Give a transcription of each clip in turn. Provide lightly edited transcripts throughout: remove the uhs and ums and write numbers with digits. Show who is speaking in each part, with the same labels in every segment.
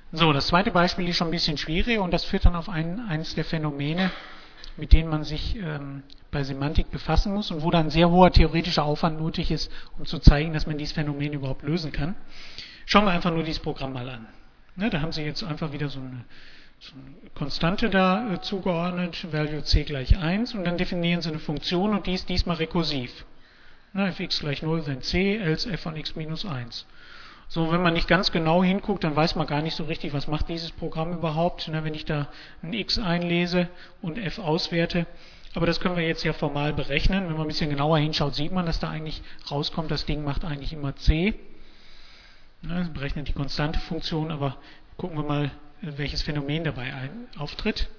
Speaker 1: So, das zweite Beispiel ist schon ein bisschen schwieriger und das führt dann auf eines der Phänomene, mit denen man sich bei Semantik befassen muss und wo dann sehr hoher theoretischer Aufwand nötig ist, um zu zeigen, dass man dieses Phänomen überhaupt lösen kann. Schauen wir einfach nur dieses Programm mal an. Ne, da haben Sie jetzt einfach wieder so eine Konstante da zugeordnet, Value c gleich 1, und dann definieren Sie eine Funktion und die ist diesmal rekursiv. Ne, fx gleich 0, then c, else f von x minus 1. So, wenn man nicht ganz genau hinguckt, dann weiß man gar nicht so richtig, was macht dieses Programm überhaupt, ne, wenn ich da ein x einlese und f auswerte. Aber das können wir jetzt ja formal berechnen. Wenn man ein bisschen genauer hinschaut, sieht man, dass da eigentlich rauskommt, das Ding macht eigentlich immer c. Ne, berechnet die konstante Funktion, aber gucken wir mal, welches Phänomen dabei auftritt.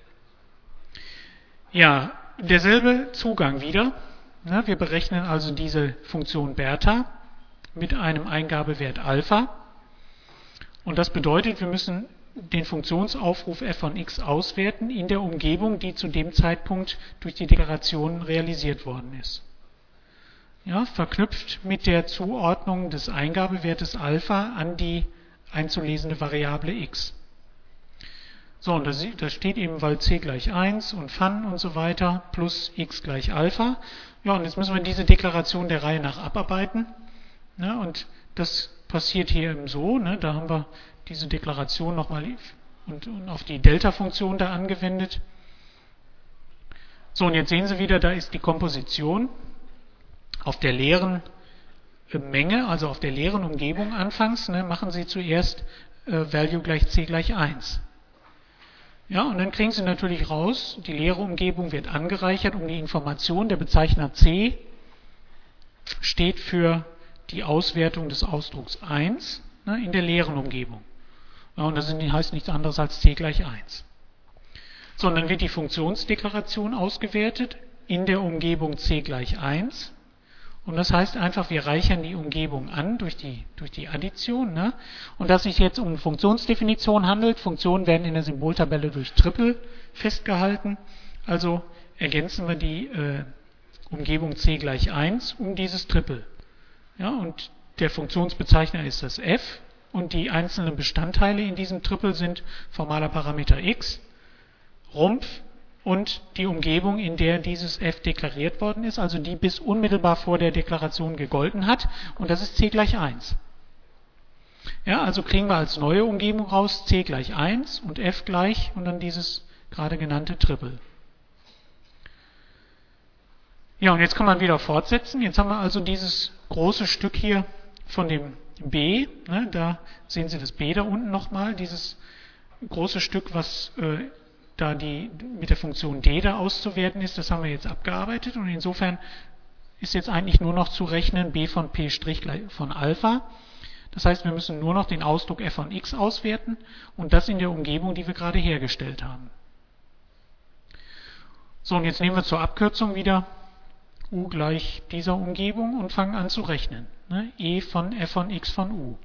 Speaker 1: Ja, derselbe Zugang wieder. Ne, wir berechnen also diese Funktion Bertha mit einem Eingabewert Alpha. Und das bedeutet, wir müssen den Funktionsaufruf f von x auswerten in der Umgebung, die zu dem Zeitpunkt durch die Deklaration realisiert worden ist. Ja, verknüpft mit der Zuordnung des Eingabewertes Alpha an die einzulesende Variable x. So, und da steht eben val c gleich 1 und fun und so weiter plus x gleich Alpha. Ja, und jetzt müssen wir diese Deklaration der Reihe nach abarbeiten. Ja, und das passiert hier eben so, ne, da haben wir diese Deklaration nochmal und auf die Delta-Funktion da angewendet. So, und jetzt sehen Sie wieder, da ist die Komposition auf der leeren Menge, also auf der leeren Umgebung anfangs, ne, machen Sie zuerst Value gleich c gleich 1. Ja, und dann kriegen Sie natürlich raus, die leere Umgebung wird angereichert um die Information, der Bezeichner c steht für die Auswertung des Ausdrucks 1, ne, in der leeren Umgebung. Ja, und das heißt nichts anderes als c gleich 1. So, und dann wird die Funktionsdeklaration ausgewertet in der Umgebung c gleich 1. Und das heißt einfach, wir reichern die Umgebung an durch die Addition. Ne? Und dass es sich jetzt um eine Funktionsdefinition handelt, Funktionen werden in der Symboltabelle durch Triple festgehalten. Also ergänzen wir die Umgebung c gleich 1 um dieses Triple. Ja, und der Funktionsbezeichner ist das f und die einzelnen Bestandteile in diesem Triple sind formaler Parameter x, Rumpf und die Umgebung, in der dieses f deklariert worden ist, also die bis unmittelbar vor der Deklaration gegolten hat, und das ist c gleich 1. Ja, also kriegen wir als neue Umgebung raus c gleich 1 und f gleich und dann dieses gerade genannte Triple. Ja, und jetzt kann man wieder fortsetzen. Jetzt haben wir also dieses große Stück hier von dem b, ne, da sehen Sie das b da unten nochmal, dieses große Stück, was da mit der Funktion d da auszuwerten ist, das haben wir jetzt abgearbeitet, und insofern ist jetzt eigentlich nur noch zu rechnen b von p' von Alpha. Das heißt, wir müssen nur noch den Ausdruck f von x auswerten und das in der Umgebung, die wir gerade hergestellt haben. So, und jetzt nehmen wir zur Abkürzung wieder u gleich dieser Umgebung und fangen an zu rechnen. Ne? E von f von x von u.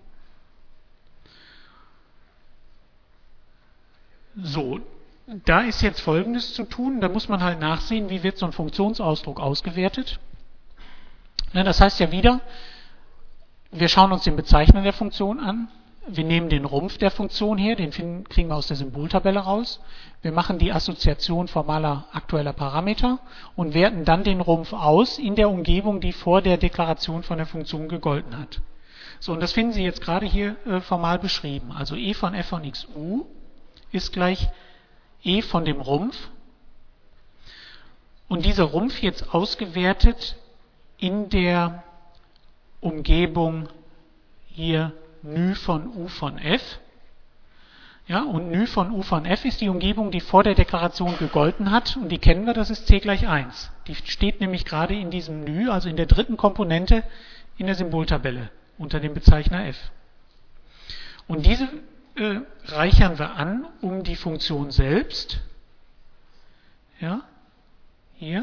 Speaker 1: So, da ist jetzt Folgendes zu tun. Da muss man halt nachsehen, wie wird so ein Funktionsausdruck ausgewertet. Ne, das heißt ja wieder, wir schauen uns den Bezeichner der Funktion an. Wir nehmen den Rumpf der Funktion her, den kriegen wir aus der Symboltabelle raus. Wir machen die Assoziation formaler aktueller Parameter und werten dann den Rumpf aus in der Umgebung, die vor der Deklaration von der Funktion gegolten hat. So, und das finden Sie jetzt gerade hier formal beschrieben. Also e von f von x u ist gleich e von dem Rumpf. Und dieser Rumpf jetzt ausgewertet in der Umgebung hier νü von u von f. Ja, und νü von u von f ist die Umgebung, die vor der Deklaration gegolten hat, und die kennen wir, das ist c gleich 1. Die steht nämlich gerade in diesem νü, also in der dritten Komponente in der Symboltabelle unter dem Bezeichner f. Und diese reichern wir an um die Funktion selbst. Ja, hier.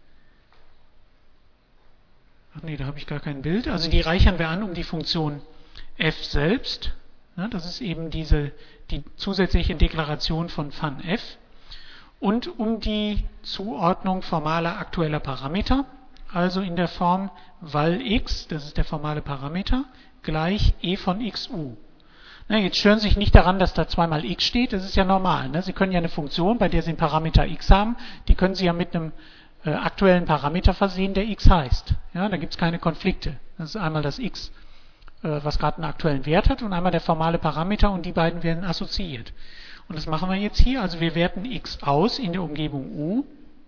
Speaker 1: Ach nee, da habe ich gar kein Bild. Also die reichern wir an um die Funktion f selbst. Ja, das ist eben die zusätzliche Deklaration von fun f. Und um die Zuordnung formaler aktueller Parameter, also in der Form val x, das ist der formale Parameter, gleich e von xu. Na, jetzt stören Sie sich nicht daran, dass da zweimal x steht, das ist ja normal. Ne? Sie können ja eine Funktion, bei der Sie einen Parameter x haben, die können Sie ja mit einem aktuellen Parameter versehen, der x heißt. Ja, da gibt es keine Konflikte. Das ist einmal das x, was gerade einen aktuellen Wert hat, und einmal der formale Parameter, und die beiden werden assoziiert. Und das machen wir jetzt hier. Also wir werten x aus in der Umgebung u.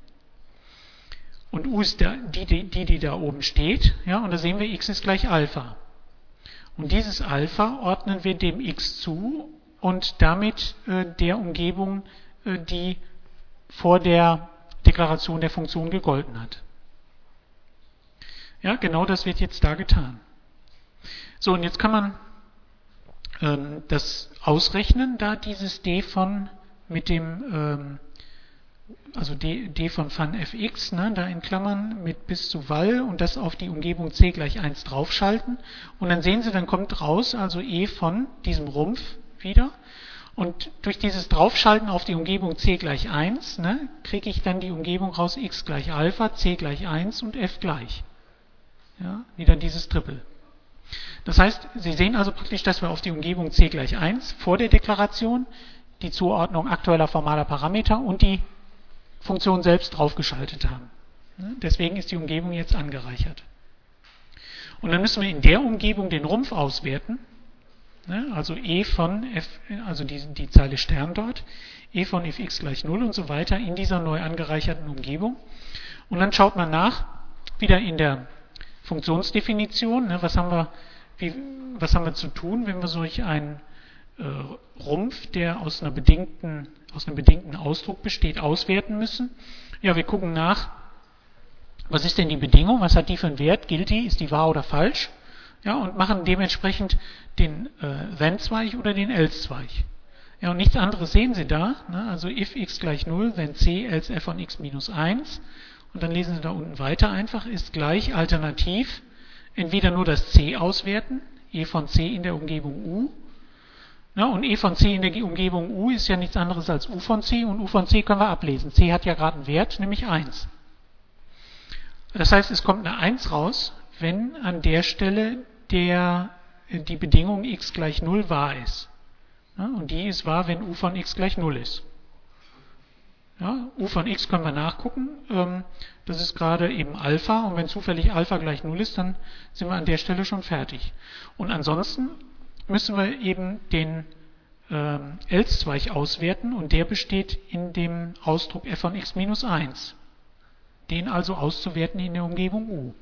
Speaker 1: Und u ist die da oben steht. Ja, und da sehen wir, x ist gleich Alpha. Und dieses Alpha ordnen wir dem x zu und damit der Umgebung, die vor der Deklaration der Funktion gegolten hat. Ja, genau das wird jetzt da getan. So, und jetzt kann man das ausrechnen, da dieses d von mit dem also d von Van fx, ne, da in Klammern mit bis zu val und das auf die Umgebung c gleich 1 draufschalten. Und dann sehen Sie, dann kommt raus, also e von diesem Rumpf wieder. Und durch dieses Draufschalten auf die Umgebung c gleich 1, ne, kriege ich dann die Umgebung raus, x gleich Alpha, c gleich 1 und f gleich. Ja, wieder dieses Triple. Das heißt, Sie sehen also praktisch, dass wir auf die Umgebung c gleich 1 vor der Deklaration die Zuordnung aktueller formaler Parameter und die Funktion selbst draufgeschaltet haben. Deswegen ist die Umgebung jetzt angereichert. Und dann müssen wir in der Umgebung den Rumpf auswerten. Also e von f, also die Zeile Stern dort, e von fx gleich 0 und so weiter in dieser neu angereicherten Umgebung. Und dann schaut man nach, wieder in der Funktionsdefinition, was haben wir zu tun, wenn wir solch einen Rumpf, der aus einem bedingten Ausdruck besteht, auswerten müssen. Ja, wir gucken nach, was ist denn die Bedingung, was hat die für einen Wert, gilt die, ist die wahr oder falsch? Ja, und machen dementsprechend den Then-Zweig oder den Else-Zweig. Ja, und nichts anderes sehen Sie da, ne? Also if x gleich 0, then c, else f von x minus 1. Und dann lesen Sie da unten weiter einfach, ist gleich alternativ entweder nur das c auswerten, e von c in der Umgebung u. Ja, und e von c in der Umgebung u ist ja nichts anderes als u von c, und u von c können wir ablesen. C hat ja gerade einen Wert, nämlich 1. Das heißt, es kommt eine 1 raus, wenn an der Stelle die Bedingung x gleich 0 wahr ist. Ja, und die ist wahr, wenn u von x gleich 0 ist. Ja, u von x können wir nachgucken. Das ist gerade eben Alpha, und wenn zufällig Alpha gleich 0 ist, dann sind wir an der Stelle schon fertig. Und ansonsten müssen wir eben den Else-Zweig auswerten, und der besteht in dem Ausdruck f von x minus 1. Den also auszuwerten in der Umgebung u.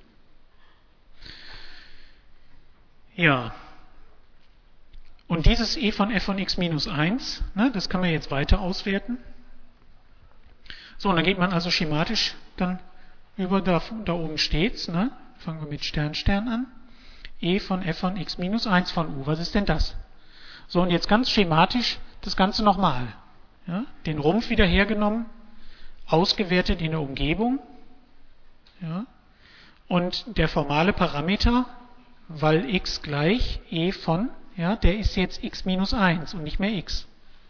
Speaker 1: Ja. Und dieses e von f von x minus 1, ne, das kann man jetzt weiter auswerten. So, und dann geht man also schematisch dann über, da oben steht's, ne? Fangen wir mit Stern, Stern an. E von f von x minus 1 von u. Was ist denn das? So, und jetzt ganz schematisch das Ganze nochmal. Ja? Den Rumpf wieder hergenommen, ausgewertet in der Umgebung. Ja? Und der formale Parameter, weil x gleich e von, ja, der ist jetzt x minus 1 und nicht mehr x.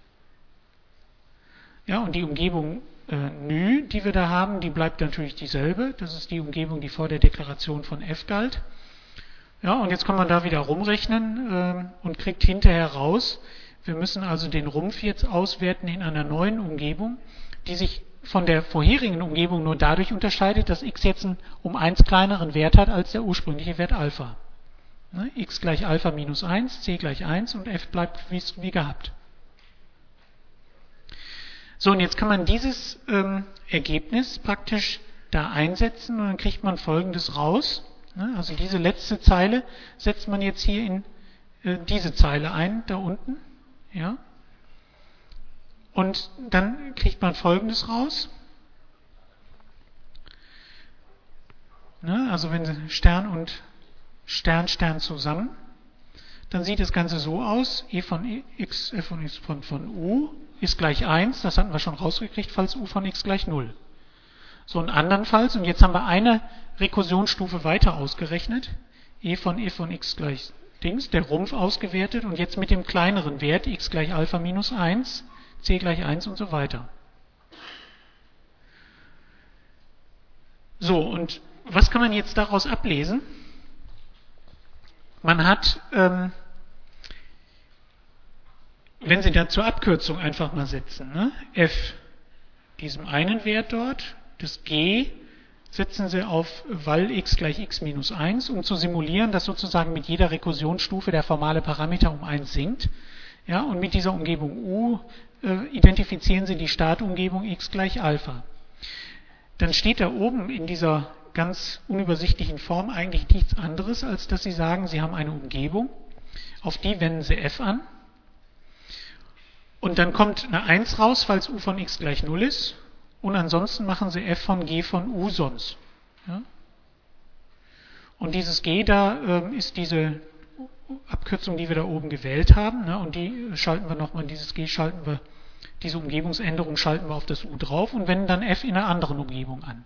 Speaker 1: Ja, und die Umgebung νü, die wir da haben, die bleibt natürlich dieselbe. Das ist die Umgebung, die vor der Deklaration von f galt. Ja, und jetzt kann man da wieder rumrechnen und kriegt hinterher raus, wir müssen also den Rumpf jetzt auswerten in einer neuen Umgebung, die sich von der vorherigen Umgebung nur dadurch unterscheidet, dass x jetzt einen um 1 kleineren Wert hat als der ursprüngliche Wert Alpha. Ne? X gleich Alpha minus 1, c gleich 1 und f bleibt wie gehabt. So, und jetzt kann man dieses Ergebnis praktisch da einsetzen, und dann kriegt man Folgendes raus. Also diese letzte Zeile setzt man jetzt hier in diese Zeile ein, da unten. Ja? Und dann kriegt man Folgendes raus. Also wenn Sie Stern und Stern, Stern zusammen, dann sieht das Ganze so aus, e von x, f von x von u ist gleich 1, das hatten wir schon rausgekriegt, falls u von x gleich 0. So, und andernfalls, und jetzt haben wir eine Rekursionsstufe weiter ausgerechnet, e von x gleich Dings, der Rumpf ausgewertet, und jetzt mit dem kleineren Wert, x gleich Alpha minus 1, c gleich 1 und so weiter. So, und was kann man jetzt daraus ablesen? Man hat wenn Sie da zur Abkürzung einfach mal setzen, ne? f, diesem einen Wert dort, das g, setzen Sie auf val x gleich x minus 1, um zu simulieren, dass sozusagen mit jeder Rekursionsstufe der formale Parameter um 1 sinkt. Ja, und mit dieser Umgebung u identifizieren Sie die Startumgebung x gleich Alpha. Dann steht da oben in dieser ganz unübersichtlichen Form eigentlich nichts anderes, als dass Sie sagen, Sie haben eine Umgebung, auf die wenden Sie f an. Und dann kommt eine 1 raus, falls u von x gleich 0 ist. Und ansonsten machen Sie f von g von u sonst. Ja? Und dieses g da ist diese Abkürzung, die wir da oben gewählt haben. Ne? Und die schalten wir nochmal, dieses g schalten wir, diese Umgebungsänderung schalten wir auf das u drauf und wenden dann f in einer anderen Umgebung an.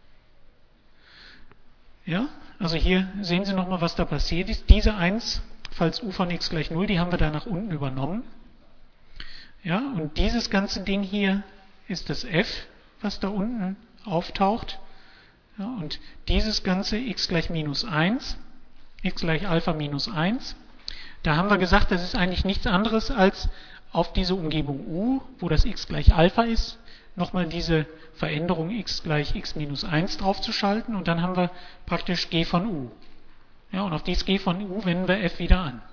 Speaker 1: Ja? Also hier sehen Sie nochmal, was da passiert ist. Diese 1, falls u von x gleich 0, die haben wir da nach unten übernommen. Ja, und dieses ganze Ding hier ist das f, was da unten auftaucht. Ja, und dieses ganze x gleich minus 1, x gleich Alpha minus 1, da haben wir gesagt, das ist eigentlich nichts anderes als auf diese Umgebung u, wo das x gleich Alpha ist, nochmal diese Veränderung x gleich x minus 1 draufzuschalten und dann haben wir praktisch g von u. Ja, und auf dieses g von u wenden wir f wieder an.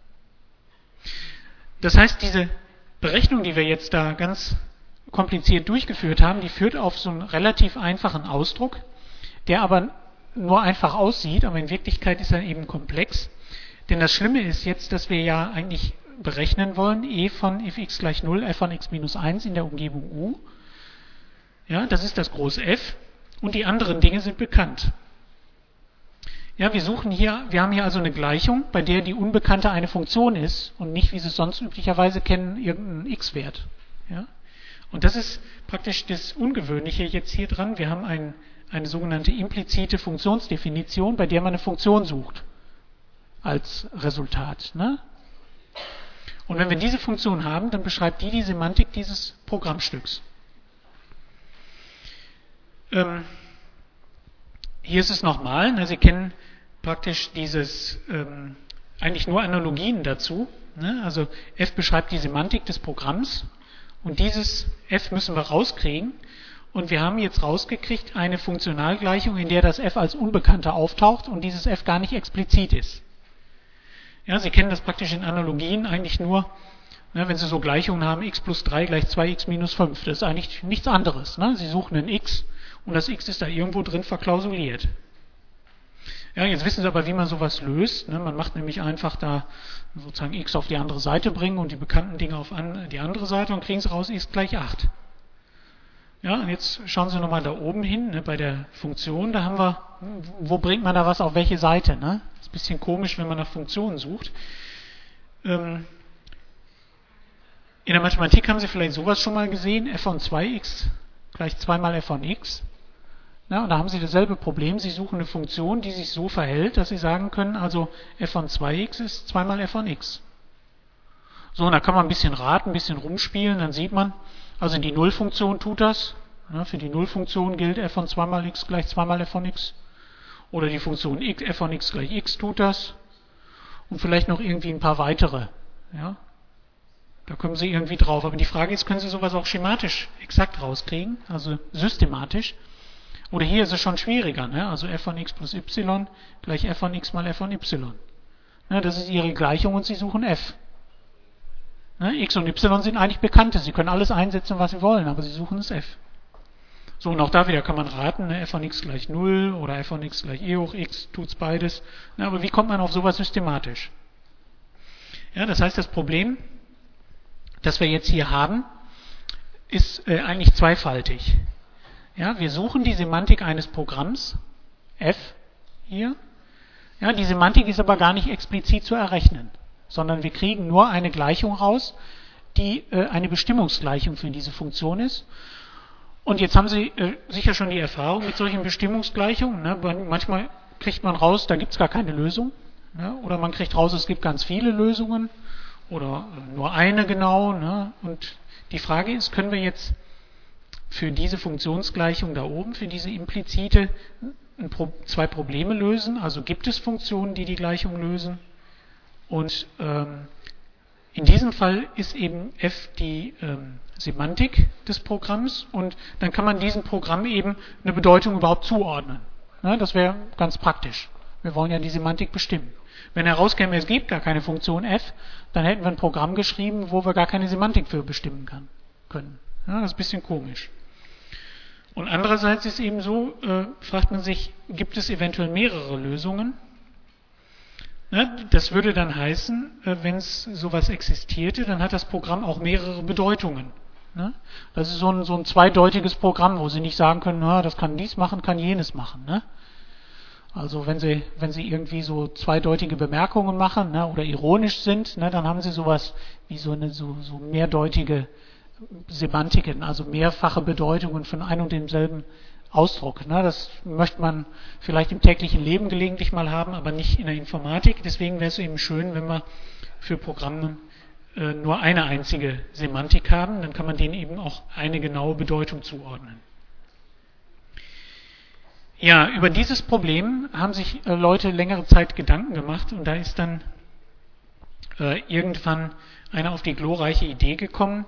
Speaker 1: Das heißt, diese Berechnung, die wir jetzt da ganz kompliziert durchgeführt haben, die führt auf so einen relativ einfachen Ausdruck, der aber nur einfach aussieht, aber in Wirklichkeit ist er eben komplex. Denn das Schlimme ist jetzt, dass wir ja eigentlich berechnen wollen, e von fx gleich 0, f von x minus 1 in der Umgebung u. Ja, das ist das große F und die anderen Dinge sind bekannt. Ja, wir haben hier also eine Gleichung, bei der die Unbekannte eine Funktion ist und nicht, wie Sie es sonst üblicherweise kennen, irgendein x-Wert. Ja? Und das ist praktisch das Ungewöhnliche jetzt hier dran. Wir haben eine sogenannte implizite Funktionsdefinition, bei der man eine Funktion sucht als Resultat. Ne? Und wenn wir diese Funktion haben, dann beschreibt die Semantik dieses Programmstücks. Hier ist es nochmal, Sie kennen praktisch eigentlich nur Analogien dazu. Ne? Also f beschreibt die Semantik des Programms und dieses f müssen wir rauskriegen. Und wir haben jetzt rausgekriegt eine Funktionalgleichung, in der das f als Unbekannter auftaucht und dieses f gar nicht explizit ist. Ja, Sie kennen das praktisch in Analogien eigentlich nur, ne, wenn Sie so Gleichungen haben, x plus 3 gleich 2x minus 5. Das ist eigentlich nichts anderes. Ne? Sie suchen ein x und das x ist da irgendwo drin verklausuliert. Ja, jetzt wissen Sie aber, wie man sowas löst. Ne? Man macht nämlich einfach da sozusagen x auf die andere Seite bringen und die bekannten Dinge auf die andere Seite und kriegen Sie raus, x gleich 8. Ja, und jetzt schauen Sie nochmal da oben hin, ne, bei der Funktion, da haben wir, wo bringt man da was auf welche Seite? Ne? Das ist ein bisschen komisch, wenn man nach Funktionen sucht. In der Mathematik haben Sie vielleicht sowas schon mal gesehen, f von 2x gleich 2 mal f von x. Ja, und da haben Sie dasselbe Problem, Sie suchen eine Funktion, die sich so verhält, dass Sie sagen können, also f von 2x ist 2 mal f von x. So, und da kann man ein bisschen raten, ein bisschen rumspielen, dann sieht man, also die Nullfunktion tut das. Ja, für die Nullfunktion gilt f von 2 mal x gleich 2 mal f von x. Oder die Funktion f von x gleich x tut das. Und vielleicht noch irgendwie ein paar weitere. Ja, da kommen Sie irgendwie drauf. Aber die Frage ist, können Sie sowas auch schematisch exakt rauskriegen? Also systematisch? Oder hier ist es schon schwieriger. Ne? Also f von x plus y gleich f von x mal f von y. Ja, das ist Ihre Gleichung und Sie suchen f. X und y sind eigentlich Bekannte. Sie können alles einsetzen, was Sie wollen, aber Sie suchen das f. So, und auch da wieder kann man raten, ne? F von x gleich 0 oder f von x gleich e hoch x, tut's beides. Na, aber wie kommt man auf sowas systematisch? Ja, das heißt, das Problem, das wir jetzt hier haben, ist eigentlich zweifaltig. Ja, wir suchen die Semantik eines Programms, f hier. Ja, die Semantik ist aber gar nicht explizit zu errechnen, sondern wir kriegen nur eine Gleichung raus, die eine Bestimmungsgleichung für diese Funktion ist. Und jetzt haben Sie sicher schon die Erfahrung mit solchen Bestimmungsgleichungen. Ne? Manchmal kriegt man raus, da gibt es gar keine Lösung. Ne? Oder man kriegt raus, es gibt ganz viele Lösungen. Oder nur eine genau. Ne? Und die Frage ist, können wir jetzt für diese Funktionsgleichung da oben, für diese implizite, zwei Probleme lösen? Also gibt es Funktionen, die die Gleichung lösen? Und In diesem Fall ist eben f die Semantik des Programms und dann kann man diesem Programm eben eine Bedeutung überhaupt zuordnen. Na, das wäre ganz praktisch. Wir wollen ja die Semantik bestimmen. Wenn herauskäme, es gibt gar keine Funktion f, dann hätten wir ein Programm geschrieben, wo wir gar keine Semantik für bestimmen können. Ja, das ist ein bisschen komisch. Und andererseits ist eben so, fragt man sich, gibt es eventuell mehrere Lösungen? Das würde dann heißen, wenn es sowas existierte, dann hat das Programm auch mehrere Bedeutungen. Das ist so ein zweideutiges Programm, wo Sie nicht sagen können, das kann dies machen, kann jenes machen. Also wenn Sie irgendwie so zweideutige Bemerkungen machen oder ironisch sind, dann haben Sie sowas wie so mehrdeutige Semantiken, also mehrfache Bedeutungen von einem und demselben Ausdruck. Das möchte man vielleicht im täglichen Leben gelegentlich mal haben, aber nicht in der Informatik. Deswegen wäre es eben schön, wenn wir für Programme nur eine einzige Semantik haben. Dann kann man denen eben auch eine genaue Bedeutung zuordnen. Ja, über dieses Problem haben sich Leute längere Zeit Gedanken gemacht und da ist dann irgendwann einer auf die glorreiche Idee gekommen,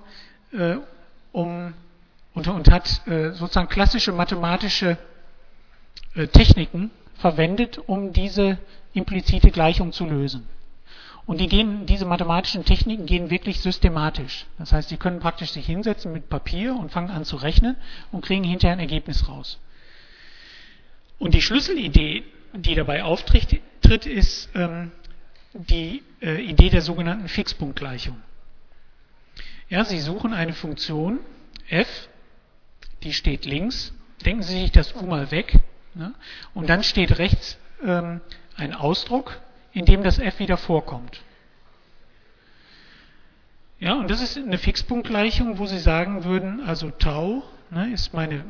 Speaker 1: und hat sozusagen klassische mathematische Techniken verwendet, um diese implizite Gleichung zu lösen. Und diese mathematischen Techniken gehen wirklich systematisch. Das heißt, Sie können praktisch sich hinsetzen mit Papier und fangen an zu rechnen und kriegen hinterher ein Ergebnis raus. Und die Schlüsselidee, die dabei auftritt, ist die Idee der sogenannten Fixpunktgleichung. Ja, Sie suchen eine Funktion f, die steht links, denken Sie sich das u mal weg, und dann steht rechts ein Ausdruck, in dem das f wieder vorkommt. Ja, und das ist eine Fixpunktgleichung, wo Sie sagen würden, also Tau ist eine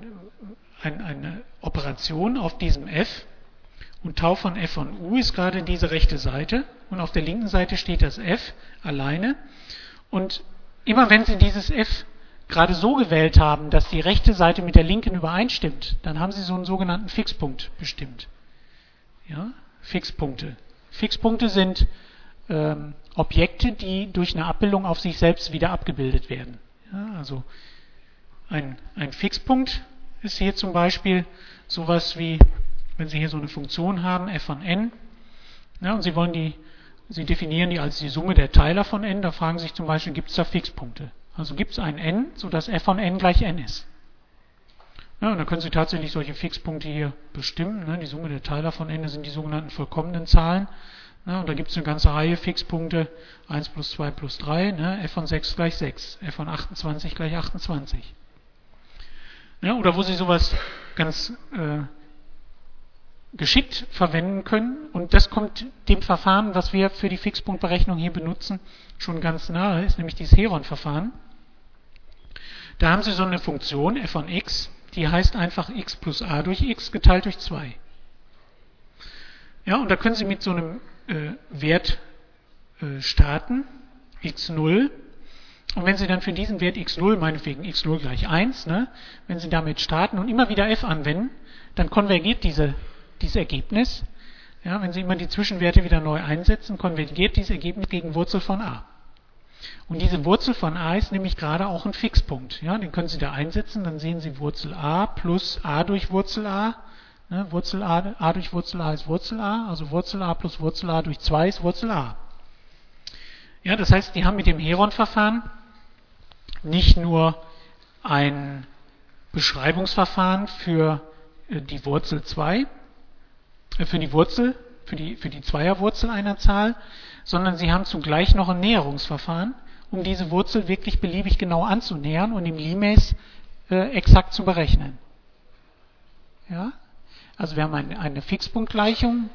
Speaker 1: Operation auf diesem f und Tau von f von u ist gerade diese rechte Seite und auf der linken Seite steht das f alleine und immer wenn Sie dieses f gerade so gewählt haben, dass die rechte Seite mit der linken übereinstimmt, dann haben Sie so einen sogenannten Fixpunkt bestimmt. Ja, Fixpunkte. Fixpunkte sind Objekte, die durch eine Abbildung auf sich selbst wieder abgebildet werden. Ja, also ein Fixpunkt ist hier zum Beispiel sowas wie, wenn Sie hier so eine Funktion haben, f von n, und Sie definieren die als die Summe der Teiler von n, da fragen Sie sich zum Beispiel, gibt es da Fixpunkte? Also gibt es ein n, sodass f von n gleich n ist. Ja, und dann können Sie tatsächlich solche Fixpunkte hier bestimmen. Die Summe der Teiler von n sind die sogenannten vollkommenen Zahlen. Und da gibt es eine ganze Reihe Fixpunkte, 1 plus 2 plus 3, f von 6 gleich 6, f von 28 gleich 28. Ja, oder wo Sie sowas ganz geschickt verwenden können. Und das kommt dem Verfahren, was wir für die Fixpunktberechnung hier benutzen, schon ganz nahe, ist nämlich dieses Heron-Verfahren. Da haben Sie so eine Funktion, f von x, die heißt einfach x plus a durch x geteilt durch 2. Ja, und da können Sie mit so einem Wert starten, x0. Und wenn Sie dann für diesen Wert x0, meinetwegen x0 gleich 1, wenn Sie damit starten und immer wieder f anwenden, dann konvergiert dieses Ergebnis. Ja, wenn Sie immer die Zwischenwerte wieder neu einsetzen, konvergiert dieses Ergebnis gegen Wurzel von a. Und diese Wurzel von a ist nämlich gerade auch ein Fixpunkt. Ja, den können Sie da einsetzen, dann sehen Sie Wurzel a plus a durch Wurzel a. Wurzel a durch Wurzel a ist Wurzel a, also Wurzel a plus Wurzel a durch 2 ist Wurzel a. Ja, das heißt, die haben mit dem Heron-Verfahren nicht nur ein Beschreibungsverfahren für die Wurzel 2, für die Zweierwurzel einer Zahl, sondern sie haben zugleich noch ein Näherungsverfahren, um diese Wurzel wirklich beliebig genau anzunähern und im Limes exakt zu berechnen. Ja? Also wir haben eine Fixpunktgleichung,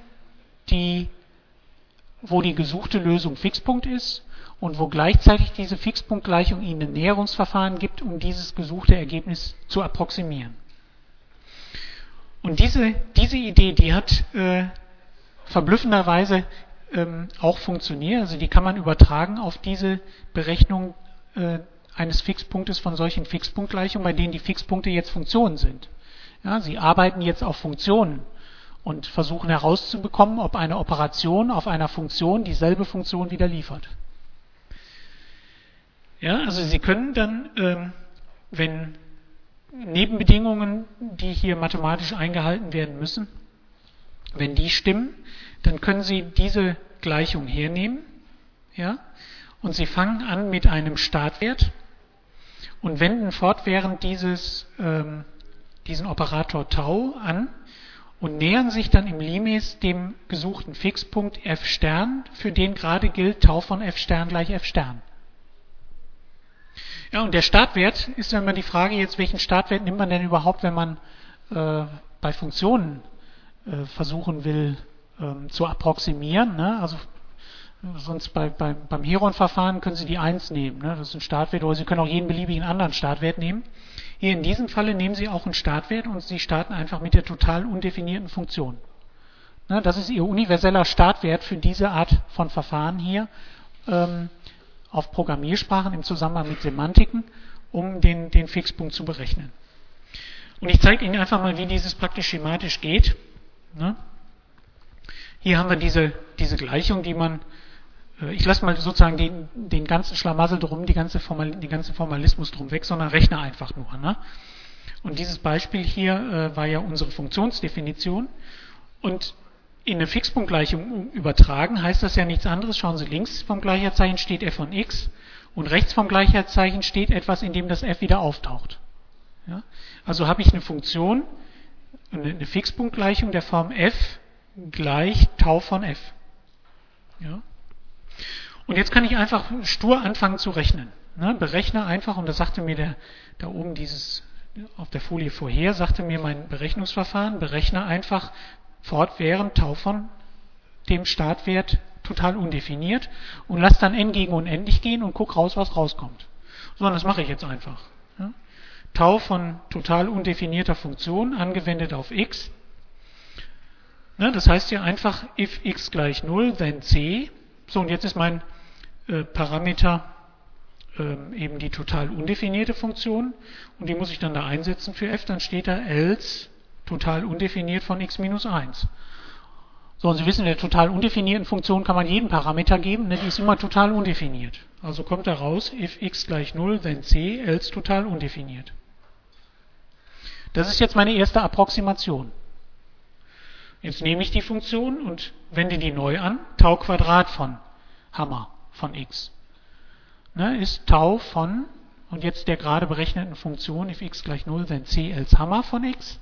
Speaker 1: wo die gesuchte Lösung Fixpunkt ist und wo gleichzeitig diese Fixpunktgleichung Ihnen ein Näherungsverfahren gibt, um dieses gesuchte Ergebnis zu approximieren. Und diese Idee, die hat verblüffenderweise auch funktioniert. Also die kann man übertragen auf diese Berechnung eines Fixpunktes von solchen Fixpunktgleichungen, bei denen die Fixpunkte jetzt Funktionen sind. Ja, Sie arbeiten jetzt auf Funktionen und versuchen herauszubekommen, ob eine Operation auf einer Funktion dieselbe Funktion wieder liefert. Ja, also Sie können dann, wenn Nebenbedingungen, die hier mathematisch eingehalten werden müssen, wenn die stimmen, dann können Sie diese Gleichung hernehmen, ja, und Sie fangen an mit einem Startwert und wenden fortwährend diesen Operator Tau an und nähern sich dann im Limes dem gesuchten Fixpunkt f Stern, für den gerade gilt Tau von f Stern gleich f Stern. Ja, und der Startwert ist dann immer die Frage jetzt, welchen Startwert nimmt man denn überhaupt, wenn man bei Funktionen versuchen will zu approximieren. Ne? Also sonst beim Heron-Verfahren können Sie die 1 nehmen. Ne? Das ist ein Startwert, oder Sie können auch jeden beliebigen anderen Startwert nehmen. Hier in diesem Falle nehmen Sie auch einen Startwert und Sie starten einfach mit der total undefinierten Funktion. Ne? Das ist Ihr universeller Startwert für diese Art von Verfahren hier auf Programmiersprachen im Zusammenhang mit Semantiken, um den Fixpunkt zu berechnen. Und ich zeige Ihnen einfach mal, wie dieses praktisch schematisch geht. Ne? Hier haben wir diese Gleichung, die man, ich lasse mal sozusagen den ganzen Schlamassel drum, den ganzen Formalismus drum weg, sondern rechne einfach nur. Ne? Und dieses Beispiel hier war ja unsere Funktionsdefinition. Und in eine Fixpunktgleichung übertragen heißt das ja nichts anderes. Schauen Sie, links vom Gleicherzeichen steht f von x und rechts vom Gleicherzeichen steht etwas, in dem das f wieder auftaucht. Ja? Also habe ich eine Funktion, eine Fixpunktgleichung der Form f gleich Tau von f. Ja? Und jetzt kann ich einfach stur anfangen zu rechnen. Ne? Berechne einfach, und das sagte mir da oben auf der Folie vorher, sagte mir mein Berechnungsverfahren, berechne einfach fortwährend Tau von dem Startwert total undefiniert und lass dann n gegen unendlich gehen und guck raus, was rauskommt. So, und das mache ich jetzt einfach. Ja? Tau von total undefinierter Funktion angewendet auf x. Ne, das heißt ja einfach if x gleich 0, then c. So, und jetzt ist mein Parameter eben die total undefinierte Funktion und die muss ich dann da einsetzen für f. Dann steht da else total undefiniert von x minus 1. So, und Sie wissen, in der total undefinierten Funktion kann man jeden Parameter geben, ne, die ist immer total undefiniert. Also kommt da raus, if x gleich 0, then c, else total undefiniert. Das ist jetzt meine erste Approximation. Jetzt nehme ich die Funktion und wende die neu an. Tau Quadrat von Hammer von x. Ne, ist Tau von, und jetzt der gerade berechneten Funktion, if x gleich 0, then c, else Hammer von x.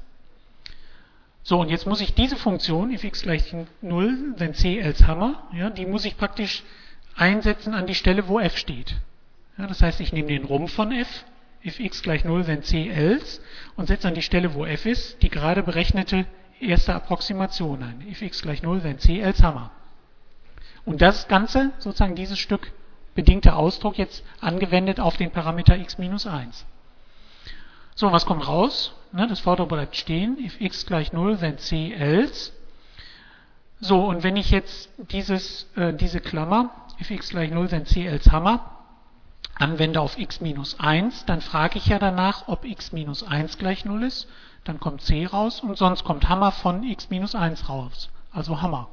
Speaker 1: So, und jetzt muss ich diese Funktion, if x gleich 0, then c, else Hammer, ja, die muss ich praktisch einsetzen an die Stelle, wo f steht. Ja, das heißt, ich nehme den Rumpf von f, if x gleich 0, then c, else, und setze an die Stelle, wo f ist, die gerade berechnete erste Approximation ein. If x gleich 0, then c, else Hammer. Und das Ganze, sozusagen dieses Stück bedingter Ausdruck, jetzt angewendet auf den Parameter x minus 1. So, was kommt raus? Ne, das vordere bleibt stehen. If x gleich 0, then c, else. So, und wenn ich jetzt diese Klammer, if x gleich 0, then c, else Hammer, anwende auf x minus 1, dann frage ich ja danach, ob x minus 1 gleich 0 ist. Dann kommt c raus und sonst kommt Hammer von x minus 1 raus. Also Hammer.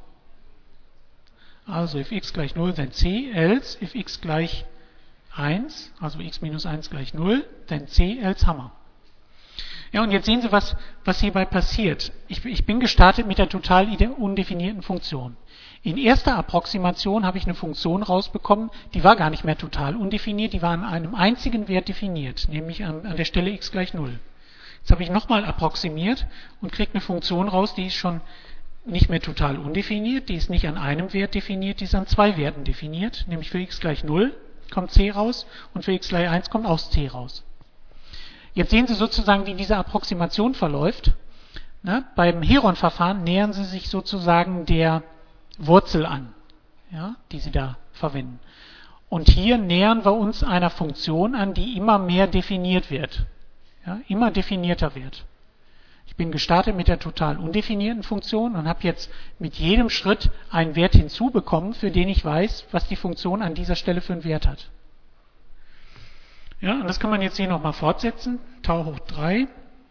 Speaker 1: Also if x gleich 0, then c, else, if x gleich 1, also x minus 1 gleich 0, then c, else Hammer. Ja, und jetzt sehen Sie, was hierbei passiert. Ich bin gestartet mit der total undefinierten Funktion. In erster Approximation habe ich eine Funktion rausbekommen, die war gar nicht mehr total undefiniert, die war an einem einzigen Wert definiert, nämlich an der Stelle x gleich 0. Jetzt habe ich nochmal approximiert und kriege eine Funktion raus, die ist schon nicht mehr total undefiniert, die ist nicht an einem Wert definiert, die ist an 2 Werten definiert, nämlich für x gleich 0 kommt c raus und für x gleich 1 kommt auch c raus. Jetzt sehen Sie sozusagen, wie diese Approximation verläuft. Ne? Beim Heron-Verfahren nähern Sie sich sozusagen der Wurzel an, ja, die Sie da verwenden. Und hier nähern wir uns einer Funktion an, die immer mehr definiert wird. Ja, immer definierter wird. Ich bin gestartet mit der total undefinierten Funktion und habe jetzt mit jedem Schritt einen Wert hinzubekommen, für den ich weiß, was die Funktion an dieser Stelle für einen Wert hat. Ja, und das kann man jetzt hier nochmal fortsetzen. Tau hoch 3.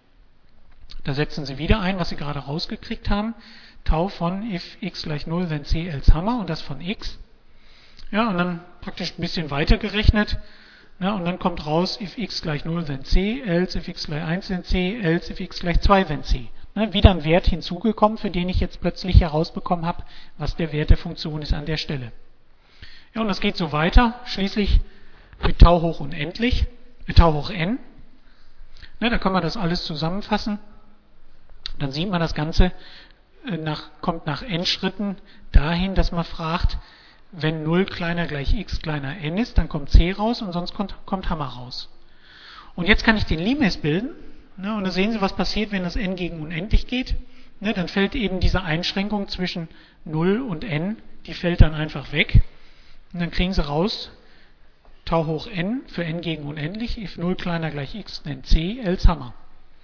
Speaker 1: Da setzen Sie wieder ein, was Sie gerade rausgekriegt haben. Tau von if x gleich 0, then c, else Hammer und das von x. Ja, und dann praktisch ein bisschen weiter gerechnet. Ja, und dann kommt raus, if x gleich 0, then c, else if x gleich 1, then c, else if x gleich 2, then c. Wieder ein Wert hinzugekommen, für den ich jetzt plötzlich herausbekommen habe, was der Wert der Funktion ist an der Stelle. Ja, und das geht so weiter, schließlich mit Tau hoch unendlich, mit Tau hoch n. Da kann man das alles zusammenfassen. Dann sieht man, das Ganze kommt nach n Schritten dahin, dass man fragt, wenn 0 kleiner gleich x kleiner n ist, dann kommt c raus und sonst kommt Hammer raus. Und jetzt kann ich den Limes bilden. Und da sehen Sie, was passiert, wenn das n gegen unendlich geht. Dann fällt eben diese Einschränkung zwischen 0 und n, die fällt dann einfach weg. Und dann kriegen Sie raus, Tau hoch n für n gegen unendlich, if 0 kleiner gleich x, then c, else Hammer.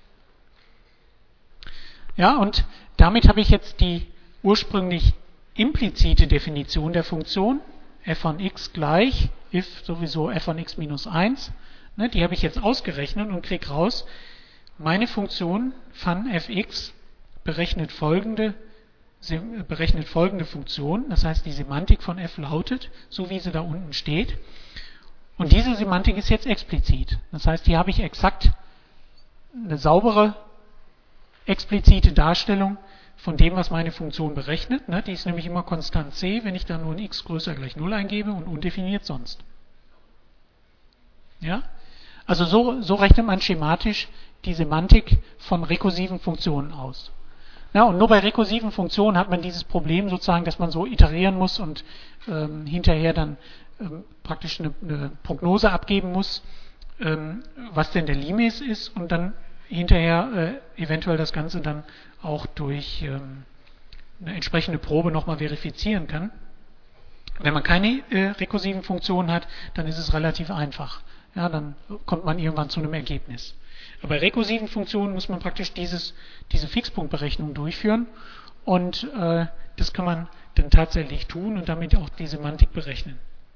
Speaker 1: Ja, und damit habe ich jetzt die ursprünglich implizite Definition der Funktion, f von x gleich, if sowieso f von x minus 1, die habe ich jetzt ausgerechnet und kriege raus, meine Funktion von fx berechnet folgende Funktion, das heißt die Semantik von f lautet, so wie sie da unten steht. Und diese Semantik ist jetzt explizit. Das heißt, hier habe ich exakt eine saubere, explizite Darstellung von dem, was meine Funktion berechnet. Die ist nämlich immer konstant c, wenn ich da nur ein x größer gleich 0 eingebe und undefiniert sonst. Ja? Also so rechnet man schematisch die Semantik von rekursiven Funktionen aus. Ja, und nur bei rekursiven Funktionen hat man dieses Problem sozusagen, dass man so iterieren muss und hinterher dann praktisch eine Prognose abgeben muss, was denn der Limes ist und dann hinterher eventuell das Ganze dann auch durch eine entsprechende Probe nochmal verifizieren kann. Wenn man keine rekursiven Funktionen hat, dann ist es relativ einfach. Ja, dann kommt man irgendwann zu einem Ergebnis. Aber bei rekursiven Funktionen muss man praktisch diese Fixpunktberechnung durchführen und das kann man dann tatsächlich tun und damit auch die Semantik berechnen.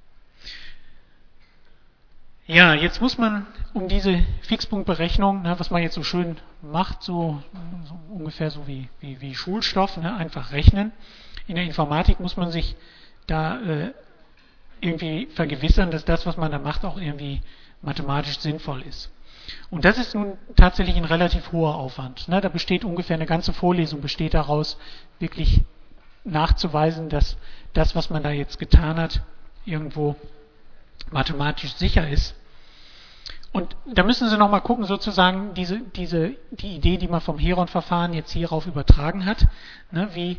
Speaker 1: Ja, jetzt muss man um diese Fixpunktberechnung, was man jetzt so schön macht, so ungefähr so wie Schulstoff, einfach rechnen. In der Informatik muss man sich da irgendwie vergewissern, dass das, was man da macht, auch irgendwie mathematisch sinnvoll ist. Und das ist nun tatsächlich ein relativ hoher Aufwand. Da besteht ungefähr eine ganze Vorlesung, besteht daraus, wirklich nachzuweisen, dass das, was man da jetzt getan hat, irgendwo mathematisch sicher ist. Und da müssen Sie nochmal gucken, sozusagen, die Idee, die man vom Heron-Verfahren jetzt hierauf übertragen hat. Wie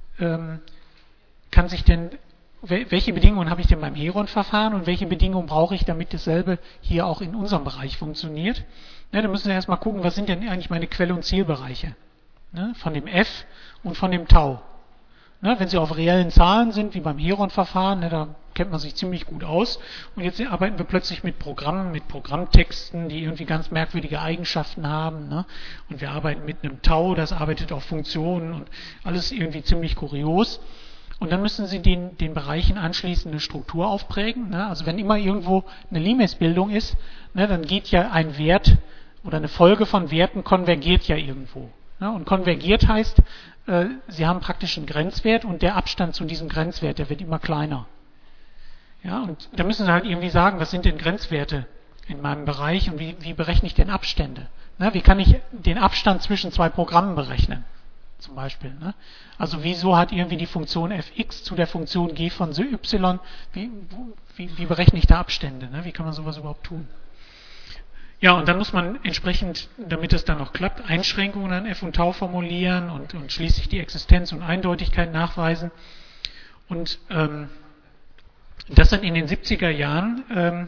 Speaker 1: kann sich denn, welche Bedingungen habe ich denn beim Heron-Verfahren und welche Bedingungen brauche ich, damit dasselbe hier auch in unserem Bereich funktioniert? Da müssen Sie erstmal gucken, was sind denn eigentlich meine Quell- und Zielbereiche von dem f und von dem Tau. Wenn Sie auf reellen Zahlen sind, wie beim Heron-Verfahren, da kennt man sich ziemlich gut aus. Und jetzt arbeiten wir plötzlich mit Programmen, mit Programmtexten, die irgendwie ganz merkwürdige Eigenschaften haben. Und wir arbeiten mit einem Tau, das arbeitet auf Funktionen und alles irgendwie ziemlich kurios. Und dann müssen Sie den Bereichen anschließend eine Struktur aufprägen. Also wenn immer irgendwo eine Limes-Bildung ist, dann geht ja ein Wert oder eine Folge von Werten konvergiert ja irgendwo. Und konvergiert heißt, Sie haben praktisch einen Grenzwert und der Abstand zu diesem Grenzwert, der wird immer kleiner. Ja, und da müssen Sie halt irgendwie sagen, was sind denn Grenzwerte in meinem Bereich und wie berechne ich denn Abstände? Wie kann ich den Abstand zwischen zwei Programmen berechnen? Zum Beispiel. Also wieso hat irgendwie die Funktion fx zu der Funktion g von y, wie berechne ich da Abstände? Wie kann man sowas überhaupt tun? Ja, und dann muss man entsprechend, damit es dann noch klappt, Einschränkungen an f und Tau formulieren und schließlich die Existenz und Eindeutigkeit nachweisen. Und das hat in den 70er Jahren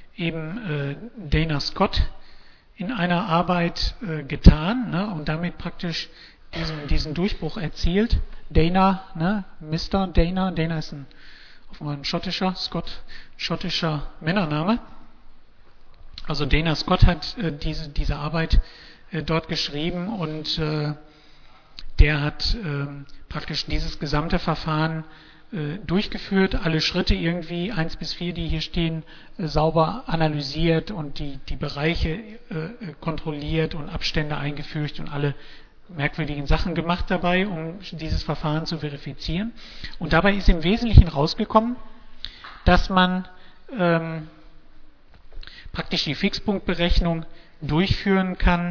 Speaker 1: Dana Scott in einer Arbeit getan und damit praktisch diesen Durchbruch erzielt. Dana, Mr. Dana ist offenbar ein schottischer Männername. Also Dana Scott hat diese Arbeit dort geschrieben und der hat praktisch dieses gesamte Verfahren durchgeführt, alle Schritte irgendwie, 1 bis 4, die hier stehen, sauber analysiert und die Bereiche kontrolliert und Abstände eingefügt und alle merkwürdigen Sachen gemacht dabei, um dieses Verfahren zu verifizieren. Und dabei ist im Wesentlichen rausgekommen, dass man praktisch die Fixpunktberechnung durchführen kann,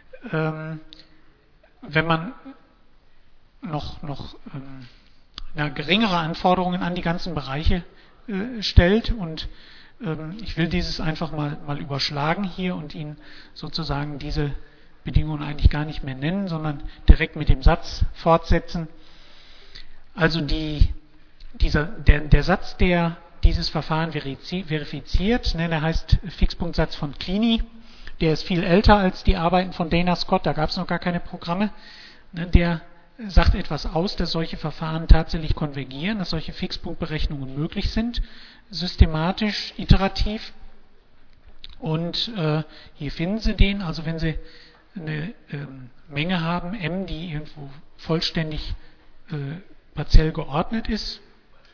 Speaker 1: wenn man noch geringere Anforderungen an die ganzen Bereiche stellt. Und ich will dieses einfach mal überschlagen hier und Ihnen sozusagen diese Bedingungen eigentlich gar nicht mehr nennen, sondern direkt mit dem Satz fortsetzen. Also der Satz, der dieses Verfahren verifiziert, der heißt Fixpunktsatz von Kleene, der ist viel älter als die Arbeiten von Dana Scott, da gab es noch gar keine Programme. Der sagt etwas aus, dass solche Verfahren tatsächlich konvergieren, dass solche Fixpunktberechnungen möglich sind, systematisch, iterativ. Und hier finden Sie den, also wenn Sie eine Menge haben, m, die irgendwo vollständig partiell geordnet ist,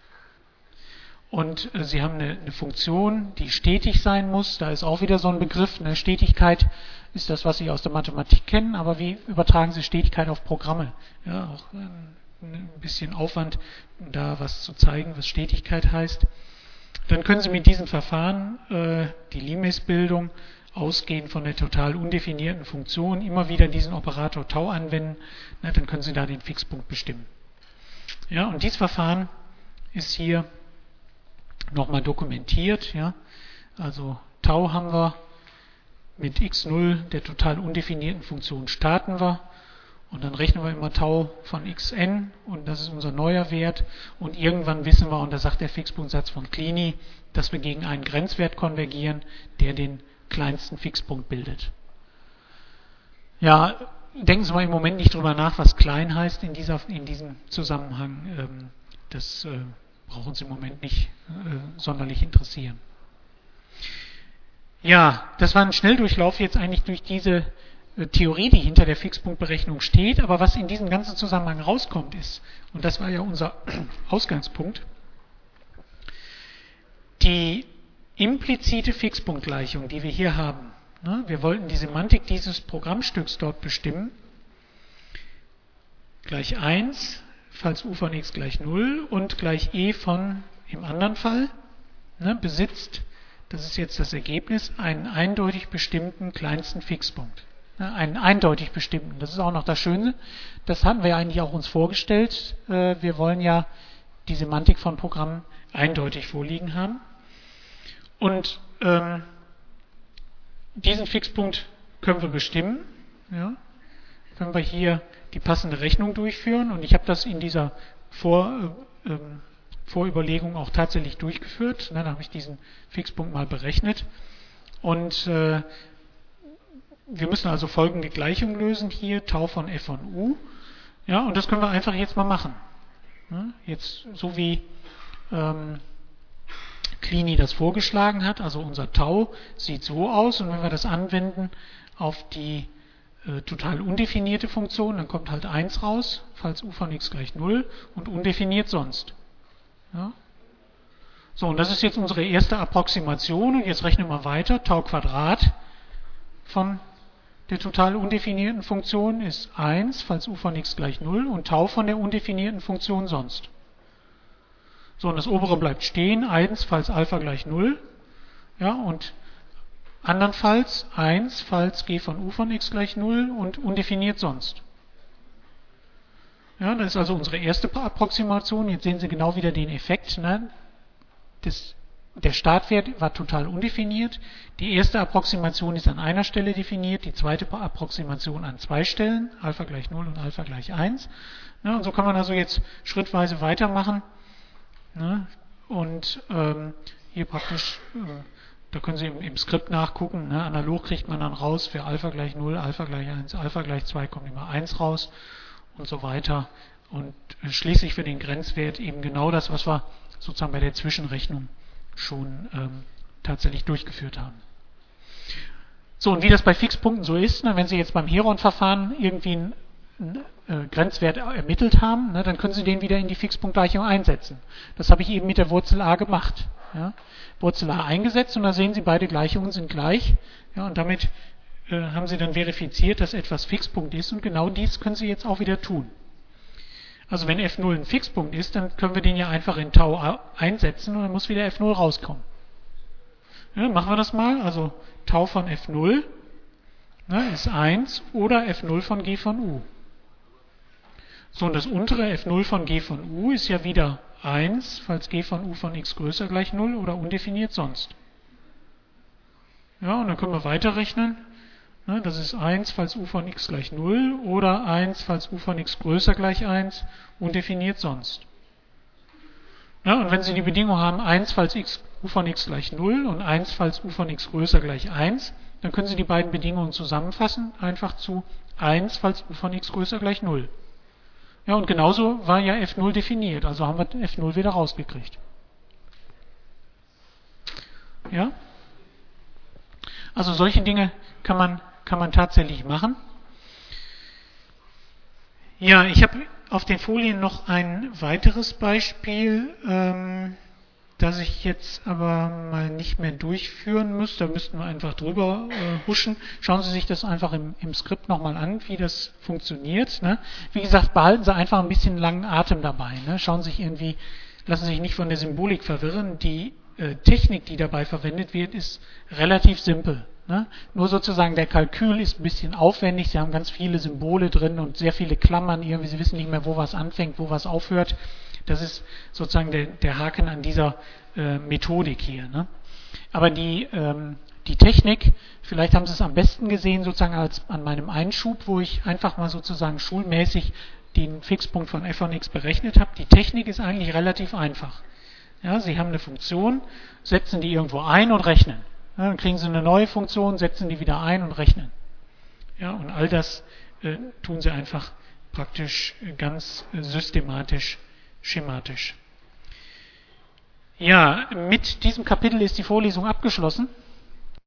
Speaker 1: und Sie haben eine Funktion, die stetig sein muss. Da ist auch wieder so ein Begriff. Eine Stetigkeit ist das, was Sie aus der Mathematik kennen, aber wie übertragen Sie Stetigkeit auf Programme? Ja, auch ein bisschen Aufwand, um da was zu zeigen, was Stetigkeit heißt. Dann können Sie mit diesem Verfahren die Limes-Bildung ausgehend von der total undefinierten Funktion immer wieder diesen Operator Tau anwenden. Dann können Sie da den Fixpunkt bestimmen. Ja, und dieses Verfahren ist hier nochmal dokumentiert. Ja. Also Tau haben wir mit x0, der total undefinierten Funktion, starten wir. Und dann rechnen wir immer Tau von xn und das ist unser neuer Wert. Und irgendwann wissen wir, und das sagt der Fixpunktsatz von Kleene, dass wir gegen einen Grenzwert konvergieren, der den kleinsten Fixpunkt bildet. Ja, denken Sie mal im Moment nicht drüber nach, was klein heißt in diesem Zusammenhang. Das braucht uns im Moment nicht sonderlich interessieren. Ja, das war ein Schnelldurchlauf jetzt eigentlich durch diese Theorie, die hinter der Fixpunktberechnung steht, aber was in diesem ganzen Zusammenhang rauskommt ist, und das war ja unser Ausgangspunkt, die implizite Fixpunktgleichung, die wir hier haben. Ne, wir wollten die Semantik dieses Programmstücks dort bestimmen, gleich 1, falls u von x gleich 0 und gleich e von, im anderen Fall, besitzt, das ist jetzt das Ergebnis, einen eindeutig bestimmten kleinsten Fixpunkt. Einen eindeutig bestimmten, das ist auch noch das Schöne, das hatten wir ja eigentlich auch uns vorgestellt. Wir wollen ja die Semantik von Programmen eindeutig vorliegen haben. Und diesen Fixpunkt können wir bestimmen. Ja, können wir hier die passende Rechnung durchführen. Und ich habe das in dieser Vorüberlegung auch tatsächlich durchgeführt. Dann habe ich diesen Fixpunkt mal berechnet. Und wir müssen also folgende Gleichung lösen hier, Tau von f von u. Ja, und das können wir einfach jetzt mal machen. Jetzt so wie Kleene das vorgeschlagen hat, also unser Tau sieht so aus, und wenn wir das anwenden auf die total undefinierte Funktion, dann kommt halt 1 raus, falls u von x gleich 0 und undefiniert sonst. Ja. So, und das ist jetzt unsere erste Approximation, und jetzt rechnen wir weiter. Tau Quadrat von der total undefinierten Funktion ist 1, falls u von x gleich 0 und Tau von der undefinierten Funktion sonst. So, und das obere bleibt stehen, 1, falls Alpha gleich 0. Ja, und andernfalls 1, falls g von u von x gleich 0 und undefiniert sonst. Ja, das ist also unsere erste Approximation. Jetzt sehen Sie genau wieder den Effekt. Ne? Der Startwert war total undefiniert. Die erste Approximation ist an einer Stelle definiert, die zweite Approximation an 2 Stellen, Alpha gleich 0 und Alpha gleich 1. Ja, und so kann man also jetzt schrittweise weitermachen. Ne? Und hier praktisch, da können Sie im Skript nachgucken, ne? Analog kriegt man dann raus, für Alpha gleich 0, Alpha gleich 1, Alpha gleich 2 kommt immer 1 raus und so weiter. Und schließlich für den Grenzwert eben genau das, was wir sozusagen bei der Zwischenrechnung schon tatsächlich durchgeführt haben. So, und wie das bei Fixpunkten so ist, ne, wenn Sie jetzt beim Heron-Verfahren irgendwie einen Grenzwert ermittelt haben, ne, dann können Sie den wieder in die Fixpunktgleichung einsetzen. Das habe ich eben mit der Wurzel a gemacht. Ja. Wurzel a eingesetzt, und da sehen Sie, beide Gleichungen sind gleich. Ja, und damit haben Sie dann verifiziert, dass etwas Fixpunkt ist, und genau dies können Sie jetzt auch wieder tun. Also wenn f0 ein Fixpunkt ist, dann können wir den ja einfach in Tau einsetzen, und dann muss wieder f0 rauskommen. Ja, machen wir das mal. Also Tau von F0 ist 1 oder F0 von G von U. So, und das untere F0 von G von U ist ja wieder 1, falls G von U von x größer gleich 0 oder undefiniert sonst. Ja, und dann können wir weiterrechnen. Das ist 1, falls U von x gleich 0 oder 1, falls U von x größer gleich 1, undefiniert sonst. Ja, und wenn Sie die Bedingung haben, 1, falls U von x gleich 0 und 1, falls U von x größer gleich 1, dann können Sie die beiden Bedingungen zusammenfassen, einfach zu 1, falls U von x größer gleich 0. Ja, und genauso war ja F0 definiert, also haben wir F0 wieder rausgekriegt. Ja? Also solche Dinge kann man tatsächlich machen. Ja, ich habe auf den Folien noch ein weiteres Beispiel, das ich jetzt aber mal nicht mehr durchführen muss. Da müssten wir einfach drüber huschen. Schauen Sie sich das einfach im Skript nochmal an, wie das funktioniert. Ne? Wie gesagt, behalten Sie einfach ein bisschen langen Atem dabei. Ne? Schauen Sie sich irgendwie, lassen Sie sich nicht von der Symbolik verwirren. Die Technik, die dabei verwendet wird, ist relativ simpel. Ne? Nur sozusagen der Kalkül ist ein bisschen aufwendig. Sie haben ganz viele Symbole drin und sehr viele Klammern. Irgendwie, Sie wissen nicht mehr, wo was anfängt, wo was aufhört. Das ist sozusagen der Haken an dieser Methodik hier. Ne? Aber die Technik, vielleicht haben Sie es am besten gesehen, sozusagen an meinem Einschub, wo ich einfach mal sozusagen schulmäßig den Fixpunkt von f von x berechnet habe. Die Technik ist eigentlich relativ einfach. Ja, Sie haben eine Funktion, setzen die irgendwo ein und rechnen. Ja, dann kriegen Sie eine neue Funktion, setzen die wieder ein und rechnen. Ja, und all das tun Sie einfach praktisch ganz systematisch, schematisch. Ja, mit diesem Kapitel ist die Vorlesung abgeschlossen.